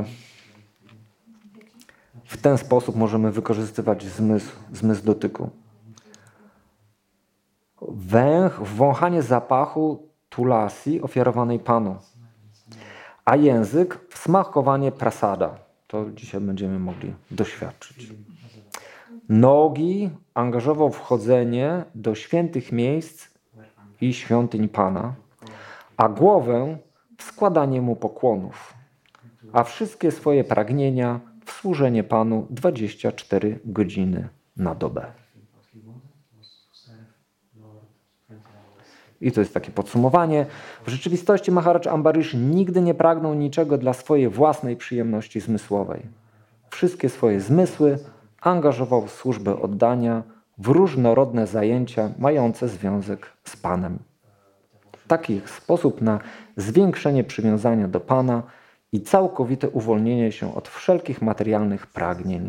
A: w ten sposób możemy wykorzystywać zmysł dotyku. Węch, wąchanie zapachu tulasi ofiarowanej Panu, a język smakowanie prasada. To dzisiaj będziemy mogli doświadczyć. Nogi angażował w chodzenie do świętych miejsc i świątyń Pana, a głowę w składanie Mu pokłonów, a wszystkie swoje pragnienia w służenie Panu 24 godziny na dobę. I to jest takie podsumowanie. W rzeczywistości Maharaj Ambarish nigdy nie pragnął niczego dla swojej własnej przyjemności zmysłowej. Wszystkie swoje zmysły angażował w służbę oddania, w różnorodne zajęcia mające związek z Panem. Taki sposób na zwiększenie przywiązania do Pana i całkowite uwolnienie się od wszelkich materialnych pragnień.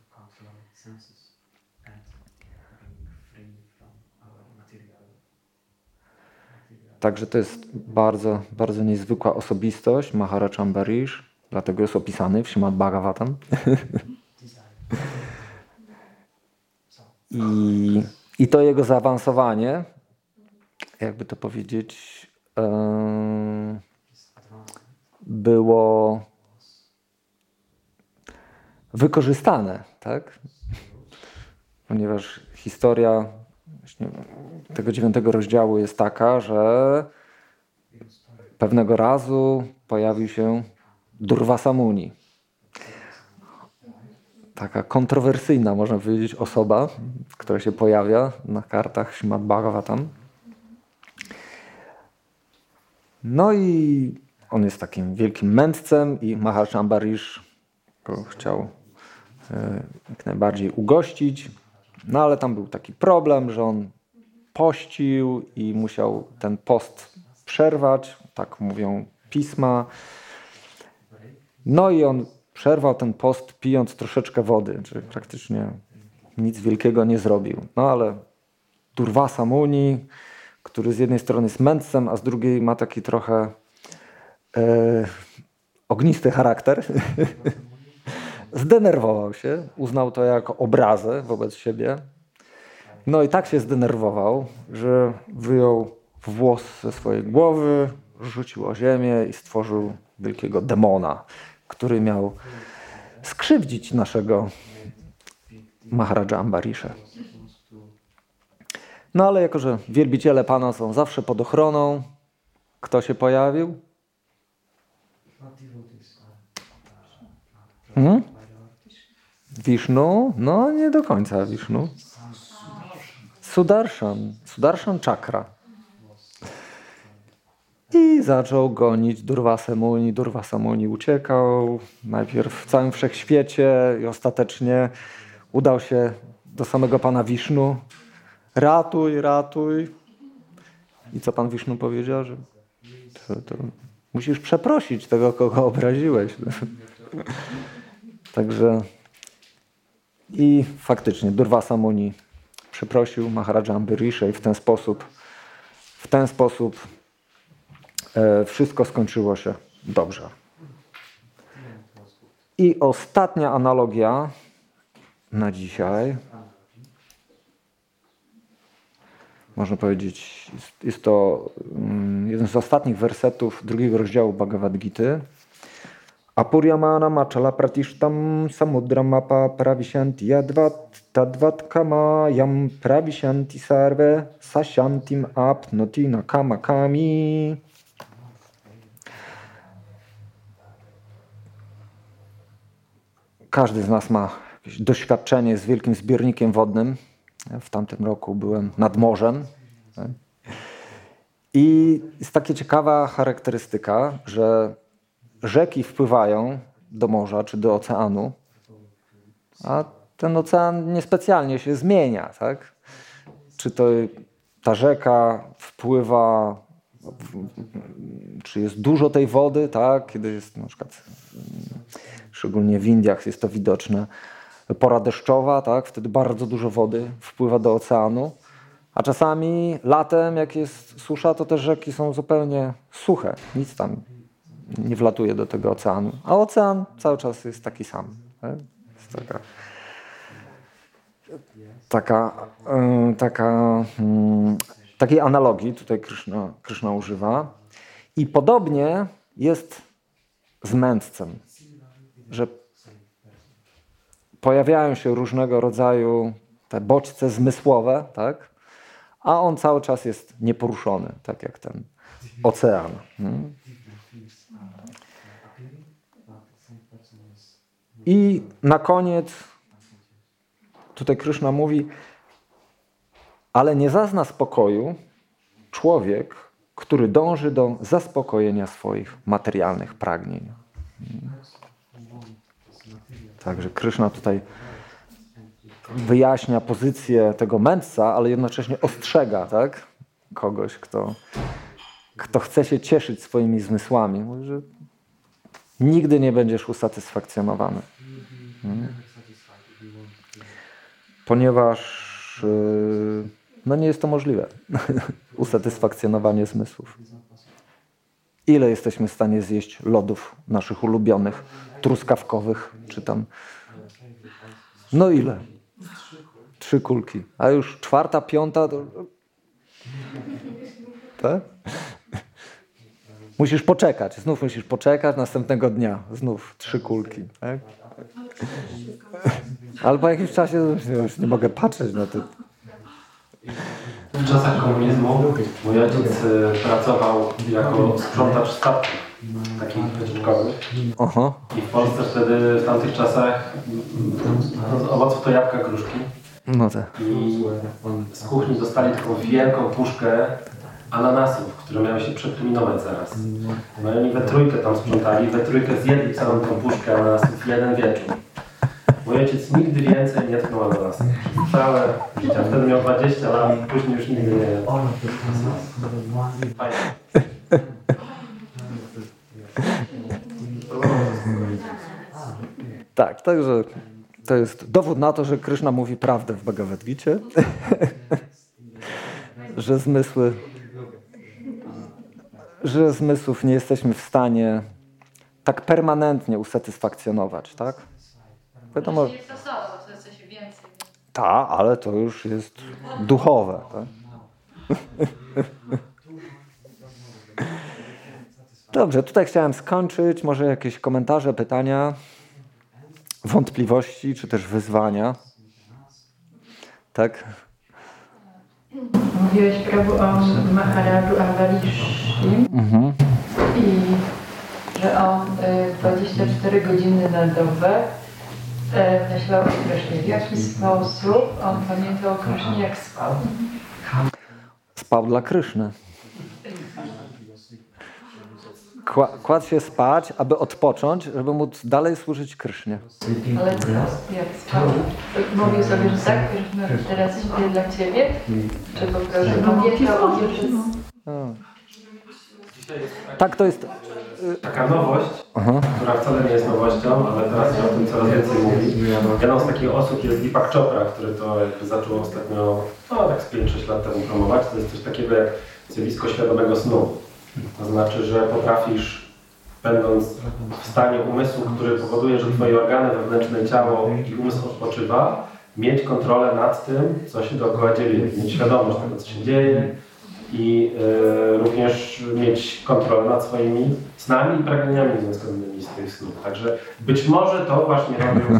A: Także to jest bardzo, bardzo niezwykła osobistość Maharaj Ambarish, dlatego jest opisany w Śrimad Bhagavatam. I to jego zaawansowanie, jakby to powiedzieć, było wykorzystane, tak? Ponieważ historia właśnie tego 9 rozdziału jest taka, że pewnego razu pojawił się Durvasa Muni. Taka kontrowersyjna, można powiedzieć, osoba, która się pojawia na kartach Śrimad Bhagavatam. No i on jest takim wielkim mędrcem i Maharaj Ambarish go chciał jak najbardziej ugościć. No ale tam był taki problem, że on pościł i musiał ten post przerwać, tak mówią pisma. No i on przerwał ten post pijąc troszeczkę wody, czyli praktycznie nic wielkiego nie zrobił. No ale Durvasa Muni, który z jednej strony jest mędrcem, a z drugiej ma taki trochę ognisty charakter, zdenerwował się, uznał to jako obrazę wobec siebie. No i tak się zdenerwował, że wyjął włos ze swojej głowy, rzucił o ziemię i stworzył wielkiego demona, który miał skrzywdzić naszego Maharaja Ambarisha. No ale jako, że wielbiciele Pana są zawsze pod ochroną, kto się pojawił? Vishnu? No nie do końca Vishnu. Sudarshan Chakra. I zaczął gonić Durvasa Muni. Durvasa Muni uciekał, najpierw w całym wszechświecie i ostatecznie udał się do samego Pana Vishnu. Ratuj, ratuj. I co Pan Vishnu powiedział? Że to musisz przeprosić tego, kogo obraziłeś. Także i faktycznie Durvasa Muni przeprosił Maharaja Ambarisha i w ten sposób wszystko skończyło się dobrze. I ostatnia analogia na dzisiaj. Można powiedzieć, jest to jeden z ostatnich wersetów 2 rozdziału Bhagavad Gity. Apuryamanam achala pratishtam samudramapa pravishanti yadvat tadvat kamayam pravishanti sarve sashantim apnoti nakamakami. Każdy z nas ma jakieś doświadczenie z wielkim zbiornikiem wodnym. W tamtym roku byłem nad morzem. I jest taka ciekawa charakterystyka, że rzeki wpływają do morza czy do oceanu, a ten ocean niespecjalnie się zmienia, tak? Czy to ta rzeka wpływa, czy jest dużo tej wody, tak? Kiedy jest na przykład, szczególnie w Indiach jest to widoczne, pora deszczowa, tak? Wtedy bardzo dużo wody wpływa do oceanu, a czasami latem, jak jest susza, to te rzeki są zupełnie suche, nic tam nie wlatuje do tego oceanu, a ocean cały czas jest taki sam. Tak? Jest takiej analogii tutaj Krishna używa. I podobnie jest z mędrcem, że pojawiają się różnego rodzaju te bodźce zmysłowe, tak? A on cały czas jest nieporuszony, tak jak ten ocean. I na koniec tutaj Krishna mówi, ale nie zazna spokoju człowiek, który dąży do zaspokojenia swoich materialnych pragnień. Także Krishna tutaj wyjaśnia pozycję tego mędrca, ale jednocześnie ostrzega, tak? Kogoś, kto kto chce się cieszyć swoimi zmysłami, mówi, że nigdy nie będziesz usatysfakcjonowany. Ponieważ no nie jest to możliwe. Usatysfakcjonowanie zmysłów. Ile jesteśmy w stanie zjeść lodów naszych ulubionych, truskawkowych, czy tam... No ile? 3 kulki. A już 4., 5 to... Tak? Musisz poczekać. Znów musisz poczekać następnego dnia. Znów 3 kulki. Tak? Ale po jakimś czasie już nie mogę patrzeć na to.
C: W czasach komunizmu mój ojciec pracował jako sprzątacz statków takich wycieczkowych.
A: Aha.
C: I w Polsce wtedy, w tamtych czasach, z owoców to jabłka, gruszki.
A: No tak.
C: I z kuchni dostali taką wielką puszkę ananasów, które miały się przeterminować zaraz. No i oni we trójkę tam sprzątali, we trójkę zjedli całą tą puszkę ananasów w jeden wieczór. Mój ojciec nigdy więcej nie tknął ananasa. Całe życie. Wtedy miał 20 lat, później już nigdy nie jadł. Fajnie.
A: Tak, także to jest dowód na to, że Kryszna mówi prawdę w Bhagavad Gita. że zmysłów nie jesteśmy w stanie tak permanentnie usatysfakcjonować, tak? Wiadomo,
B: Jest to solo, to jest coś więcej.
A: ale to już jest duchowe, tak? Dobrze, tutaj chciałem skończyć. Może jakieś komentarze, pytania, wątpliwości, czy też wyzwania? Tak?
D: Mówiłeś Prabhu o Maharadżu Avarishi i że on 24 godziny na dobę myślał o Krysznie. W jaki sposób on pamiętał o Krysznie, jak spał?
A: Spał dla Kryszny. Kładł się spać, aby odpocząć, żeby móc dalej służyć Krysznie.
D: Ale co? Jak spał? Mówił sobie, że tak, Kryszna, teraz śpię dla Ciebie? Czy po prostu pamiętał o mnie przez...
A: Tak, to jest...
C: Taka nowość, która wcale nie jest nowością, ale teraz się o tym coraz więcej mówi. Jedną z takich osób jest Deepak Chopra, który to jakby zaczął ostatnio, tak z 5-6 lat temu promować. To jest coś takiego jak zjawisko świadomego snu. To znaczy, że potrafisz, będąc w stanie umysłu, który powoduje, że twoje organy wewnętrzne, ciało i umysł odpoczywa, mieć kontrolę nad tym, co się dookoła dzieje, mieć świadomość tego, co się dzieje i również mieć kontrolę nad swoimi snami i pragnieniami związanymi z tych snów. Także być może to właśnie robił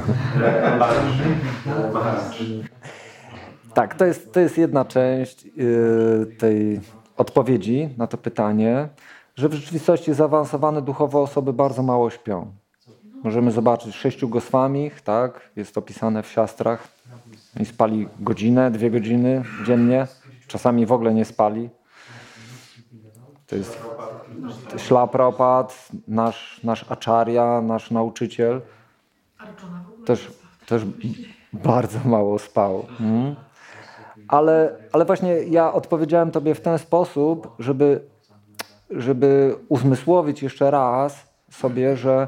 C: Maharaj.
A: Tak, to jest jedna część tej odpowiedzi na to pytanie, że w rzeczywistości zaawansowane duchowo osoby bardzo mało śpią. Możemy zobaczyć 6 Goswamich, tak, jest opisane w siastrach. Oni spali godzinę, 2 godziny dziennie, czasami w ogóle nie spali. To jest Śrīla Prabhupāda, nasz acharya, nasz nauczyciel. Też bardzo mało spał. Ale właśnie ja odpowiedziałem Tobie w ten sposób, żeby uzmysłowić jeszcze raz sobie, że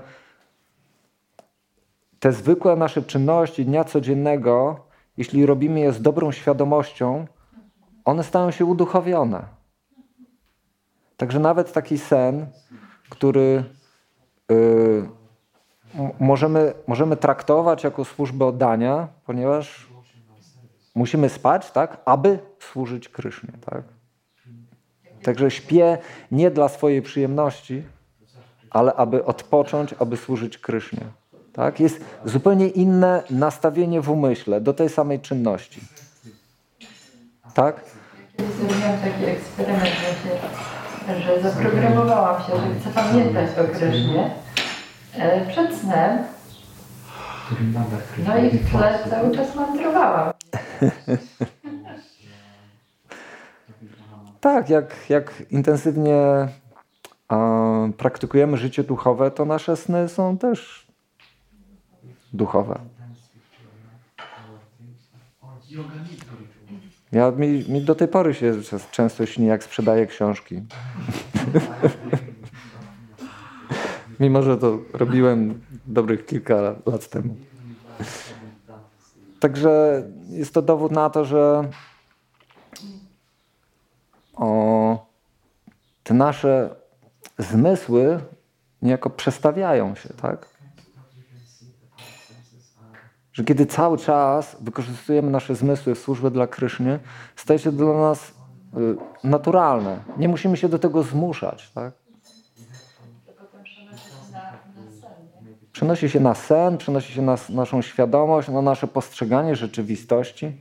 A: te zwykłe nasze czynności dnia codziennego, jeśli robimy je z dobrą świadomością, one stają się uduchowione. Także nawet taki sen, który możemy traktować jako służbę oddania, ponieważ musimy spać, tak, aby służyć Krysznie, tak? Także śpię nie dla swojej przyjemności, ale aby odpocząć, aby służyć Krysznie. Tak? Jest zupełnie inne nastawienie w umyśle do tej samej czynności. Tak?
D: Zrobiłam taki eksperyment właśnie, że zaprogramowałam się, że chcę pamiętać o Krysznie przed snem. No i w tle cały czas wędrowałam.
A: Tak, jak intensywnie praktykujemy życie duchowe, to nasze sny są też duchowe. Mi do tej pory się często śni, jak sprzedaję książki. Mimo, że to robiłem dobrych kilka lat temu. Także jest to dowód na to, że te nasze zmysły niejako przestawiają się, tak? Że kiedy cały czas wykorzystujemy nasze zmysły w służbę dla Kryszny, staje się dla nas naturalne. Nie musimy się do tego zmuszać, tak? Przenosi się na sen, przenosi się na naszą świadomość, na nasze postrzeganie rzeczywistości.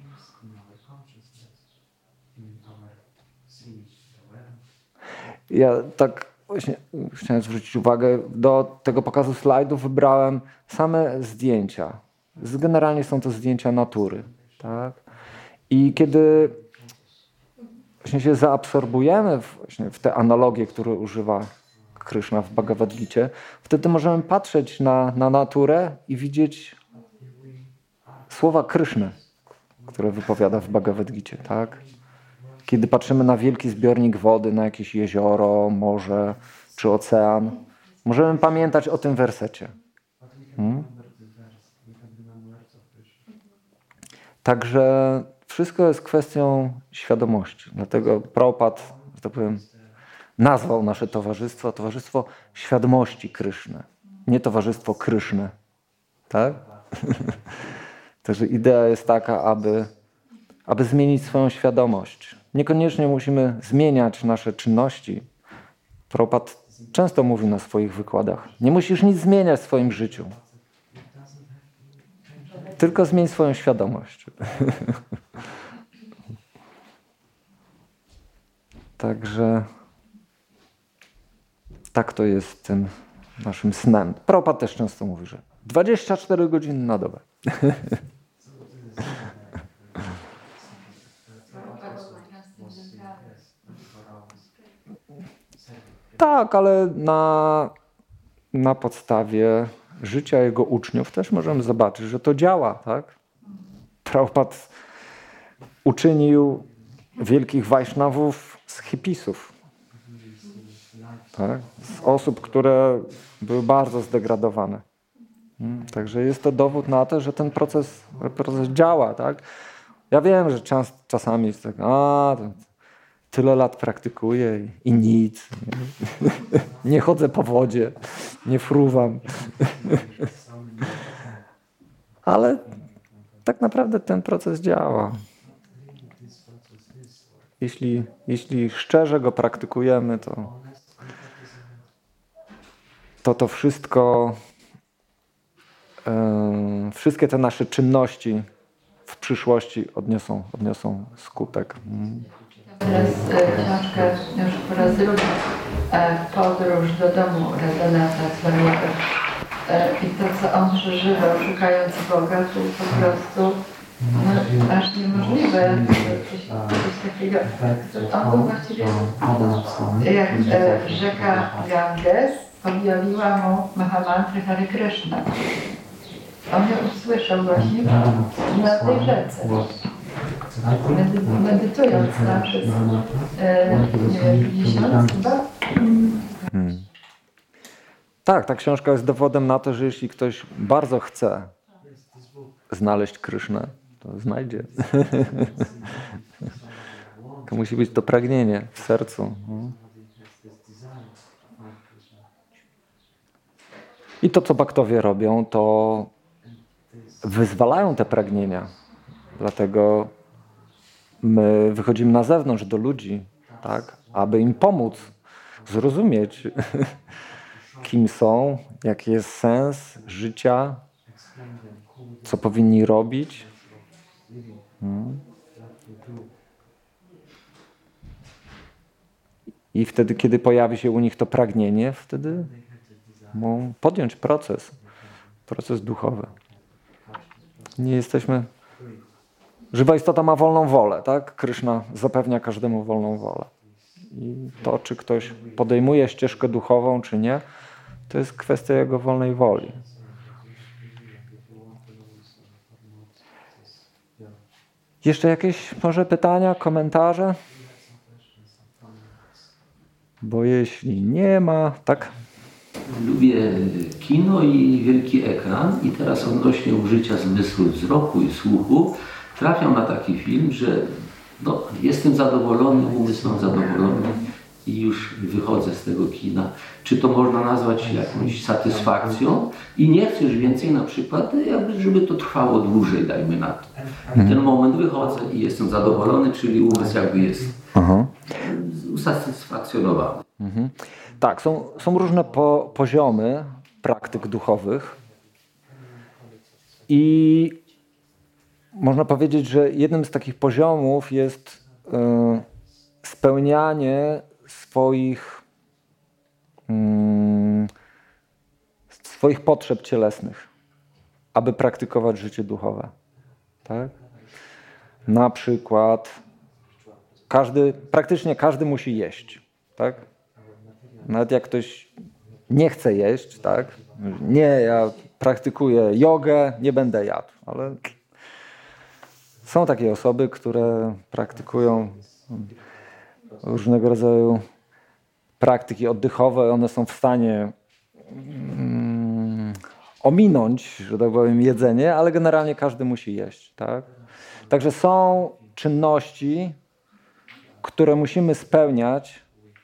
A: Ja tak właśnie chciałem zwrócić uwagę, do tego pokazu slajdów wybrałem same zdjęcia. Generalnie są to zdjęcia natury. Tak? I kiedy właśnie się zaabsorbujemy w te analogie, które używa Kryszna w Bhagavad Gicie, wtedy możemy patrzeć na naturę i widzieć słowa Kryszny, które wypowiada w Bhagavad Gicie. Tak? Kiedy patrzymy na wielki zbiornik wody, na jakieś jezioro, morze czy ocean, możemy pamiętać o tym wersecie. Także wszystko jest kwestią świadomości. Dlatego Prabhupada, że tak powiem, nazwał nasze towarzystwo Towarzystwo Świadomości Kryszny. Nie Towarzystwo Kryszny. Tak? Także idea jest taka, aby zmienić swoją świadomość. Niekoniecznie musimy zmieniać nasze czynności. Prabhupada często mówi na swoich wykładach: nie musisz nic zmieniać w swoim życiu. Tylko zmień swoją świadomość. Także tak to jest z tym naszym snem. Prabhupada też często mówi, że 24 godziny na dobę. Tak, ale na podstawie życia jego uczniów też możemy zobaczyć, że to działa. Tak? Prabhupada uczynił wielkich Wajsznawów z hipisów. Tak? Z osób, które były bardzo zdegradowane. Także jest to dowód na to, że ten proces działa. Tak? Ja wiem, że czasami jest tak, tyle lat praktykuję i nic. Nie chodzę po wodzie, nie fruwam. Ale tak naprawdę ten proces działa. Jeśli szczerze go praktykujemy, to wszystko, wszystkie te nasze czynności w przyszłości odniosą skutek.
D: Teraz książka już po raz drugi Podróż do domu Radhanatha Swamiego. I to, co on przeżywał, szukając Boga, to jest po prostu aż niemożliwe. Coś takiego. On był właściwie jak rzeka Ganges objawiła mu Mahamantrę Hare Krishna. On ją usłyszał właśnie na tej rzece. Medytując na przez miesiąc chyba.
A: Tak, ta książka jest dowodem na to, że jeśli ktoś bardzo chce znaleźć Krysznę, to znajdzie. To musi być to pragnienie w sercu. I to, co bhaktowie robią, to wyzwalają te pragnienia. Dlatego my wychodzimy na zewnątrz do ludzi, tak, aby im pomóc zrozumieć, kim są, jaki jest sens życia, co powinni robić. I wtedy, kiedy pojawi się u nich to pragnienie, wtedy mogą podjąć proces duchowy. Nie jesteśmy... Żywa istota ma wolną wolę, tak? Kryszna zapewnia każdemu wolną wolę. I to, czy ktoś podejmuje ścieżkę duchową, czy nie, to jest kwestia jego wolnej woli. Jeszcze jakieś może pytania, komentarze? Bo jeśli nie ma, tak?
E: Lubię kino i wielki ekran i teraz odnośnie użycia zmysłu wzroku i słuchu trafiam na taki film, że no, jestem zadowolony, umysł mam zadowolony i już wychodzę z tego kina. Czy to można nazwać jakąś satysfakcją i nie chcesz więcej na przykład, jakby, żeby to trwało dłużej, dajmy na to. W ten moment wychodzę i jestem zadowolony, czyli umysł jakby jest usatysfakcjonowany.
A: Tak, są różne poziomy praktyk duchowych i można powiedzieć, że jednym z takich poziomów jest spełnianie swoich potrzeb cielesnych, aby praktykować życie duchowe. Tak? Na przykład praktycznie każdy musi jeść. Tak? Nawet jak ktoś nie chce jeść, tak? Nie, ja praktykuję jogę, nie będę jadł, ale są takie osoby, które praktykują różnego rodzaju praktyki oddechowe, one są w stanie ominąć, że tak powiem, jedzenie, ale generalnie każdy musi jeść, tak? Także są czynności, które musimy spełniać,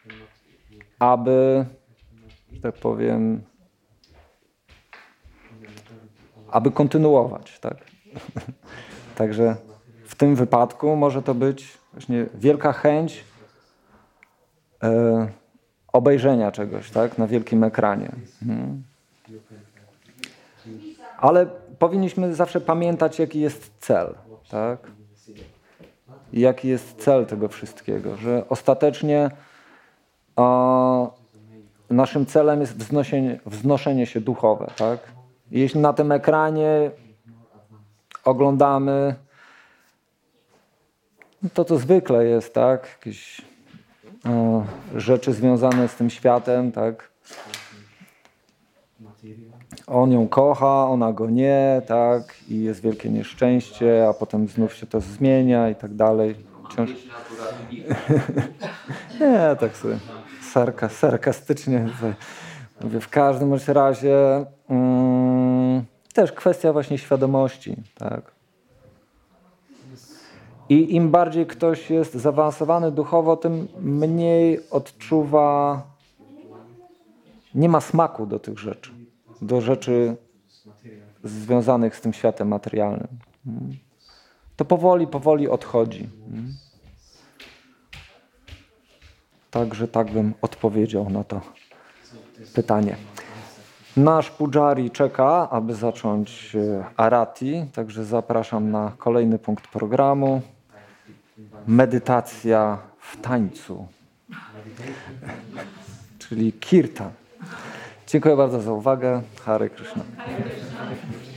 A: aby, że tak powiem, aby kontynuować, tak? Także w tym wypadku może to być właśnie wielka chęć obejrzenia czegoś, tak? Na wielkim ekranie. Ale powinniśmy zawsze pamiętać, jaki jest cel, tak? I jaki jest cel tego wszystkiego, że ostatecznie naszym celem jest wznoszenie się duchowe, tak? I jeśli na tym ekranie oglądamy to, co zwykle jest, tak? Jakieś rzeczy związane z tym światem, tak? On ją kocha, ona go nie, tak? I jest wielkie nieszczęście, a potem znów się to zmienia i tak dalej. Nie, tak sobie sarkastycznie mówię. W każdym razie też kwestia właśnie świadomości, tak? I im bardziej ktoś jest zaawansowany duchowo, tym mniej odczuwa, nie ma smaku do tych rzeczy, do rzeczy związanych z tym światem materialnym. To powoli odchodzi. Także tak bym odpowiedział na to pytanie. Nasz pujari czeka, aby zacząć arati, także zapraszam na kolejny punkt programu. Medytacja w tańcu, czyli kirtan. Dziękuję bardzo za uwagę. Hare Krishna.